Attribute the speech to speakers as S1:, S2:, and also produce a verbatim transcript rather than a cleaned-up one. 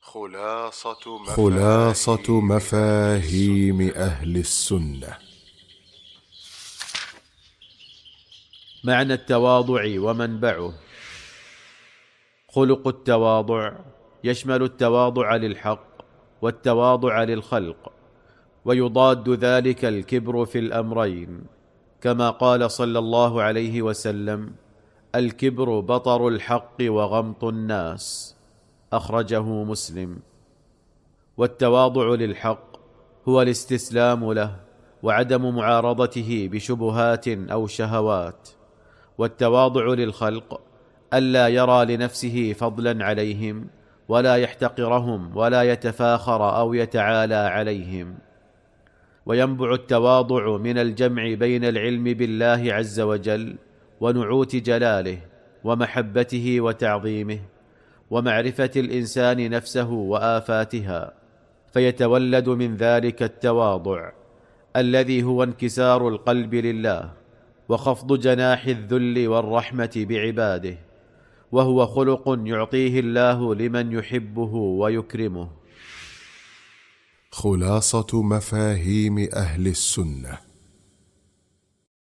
S1: خلاصة مفاهيم,
S2: خلاصة مفاهيم أهل السنة.
S3: معنى التواضع ومنبعه. خلق التواضع يشمل التواضع للحق والتواضع للخلق، ويضاد ذلك الكبر في الأمرين، كما قال صلى الله عليه وسلم: الكبر بطر الحق وغمط الناس، أخرجه مسلم. والتواضع للحق هو الاستسلام له وعدم معارضته بشبهات أو شهوات. والتواضع للخلق ألا يرى لنفسه فضلا عليهم ولا يحتقرهم ولا يتفاخر أو يتعالى عليهم. وينبع التواضع من الجمع بين العلم بالله عز وجل ونعوت جلاله ومحبته وتعظيمه، ومعرفة الإنسان نفسه وآفاتها، فيتولد من ذلك التواضع الذي هو انكسار القلب لله وخفض جناح الذل والرحمة بعباده، وهو خلق يعطيه الله لمن يحبه ويكرمه.
S2: خلاصة مفاهيم أهل السنة.